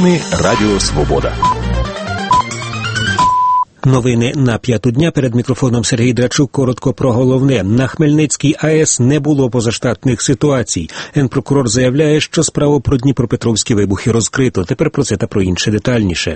Новини Радіо Свобода. Новини на 5-ту дня. Перед мікрофоном Сергій Драчук. Коротко про головне. На Хмельницькій АЕС не було позаштатних ситуацій. Генпрокурор заявляє, що справу про дніпропетровські вибухи розкрито. Тепер про це та про інше детальніше.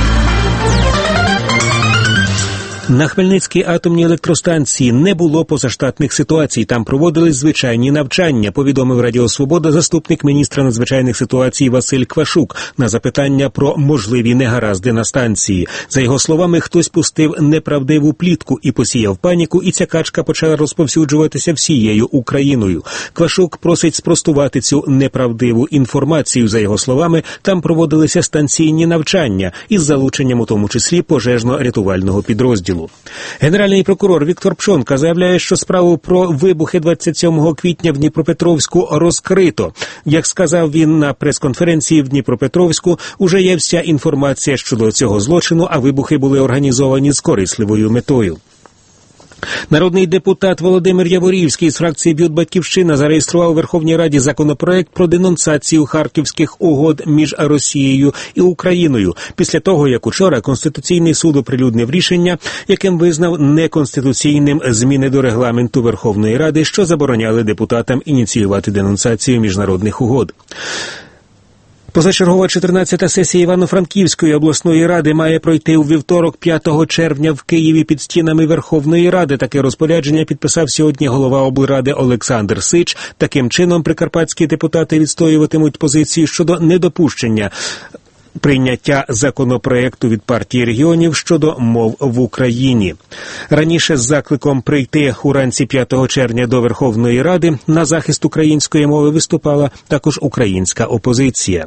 На Хмельницькій атомній електростанції не було позаштатних ситуацій. Там проводились звичайні навчання, повідомив Радіо Свобода заступник міністра надзвичайних ситуацій Василь Квашук на запитання про можливі негаразди на станції. За його словами, хтось пустив неправдиву плітку і посіяв паніку, і ця качка почала розповсюджуватися всією Україною. Квашук просить спростувати цю неправдиву інформацію. За його словами, там проводилися станційні навчання із залученням у тому числі пожежно-рятувального підрозділу. Генеральний прокурор Віктор Пшонка заявляє, що справу про вибухи 27 квітня в Дніпропетровську розкрито. Як сказав він на прес-конференції в Дніпропетровську, уже є вся інформація щодо цього злочину, а вибухи були організовані з корисливою метою. Народний депутат Володимир Яворівський з фракції «Б'ют Батьківщина» зареєстрував у Верховній Раді законопроект про денонсацію Харківських угод між Росією і Україною, після того, як учора Конституційний суд оприлюднив рішення, яким визнав неконституційним зміни до регламенту Верховної Ради, що забороняли депутатам ініціювати денонсацію міжнародних угод. Позачергова 14-та сесія Івано-Франківської обласної ради має пройти у вівторок 5 червня в Києві під стінами Верховної Ради. Таке розпорядження підписав сьогодні голова облради Олександр Сич. Таким чином прикарпатські депутати відстоюватимуть позиції щодо недопущення прийняття законопроекту від партії регіонів щодо мов в Україні. Раніше з закликом прийти уранці 5 червня до Верховної Ради на захист української мови виступала також українська опозиція.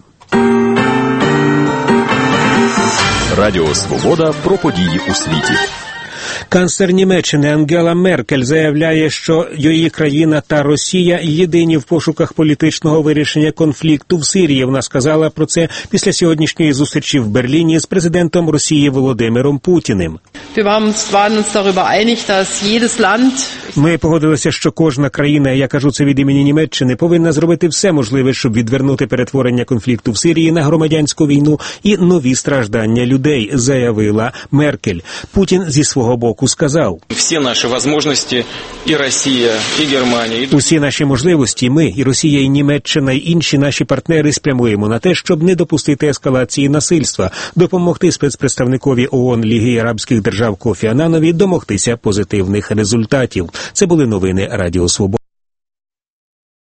Радіо Свобода про події у світі. Канцлер Німеччини Ангела Меркель заявляє, що її країна та Росія єдині в пошуках політичного вирішення конфлікту в Сирії. Вона сказала про це після сьогоднішньої зустрічі в Берліні з президентом Росії Володимиром Путіним. Ми погодилися, що кожна країна, я кажу це від імені Німеччини, повинна зробити все можливе, щоб відвернути перетворення конфлікту в Сирії на громадянську війну і нові страждання людей, заявила Меркель. Путін зі свого боку сказав: всі наші можливості, і Росія, і Германія, усі наші можливості, ми, і Росія, і Німеччина, і інші наші партнери спрямуємо на те, щоб не допустити ескалації насильства, допомогти спецпредставникові ООН Ліги арабських держав Кофі Ананові домогтися позитивних результатів. Це були новини Радіо Свобода.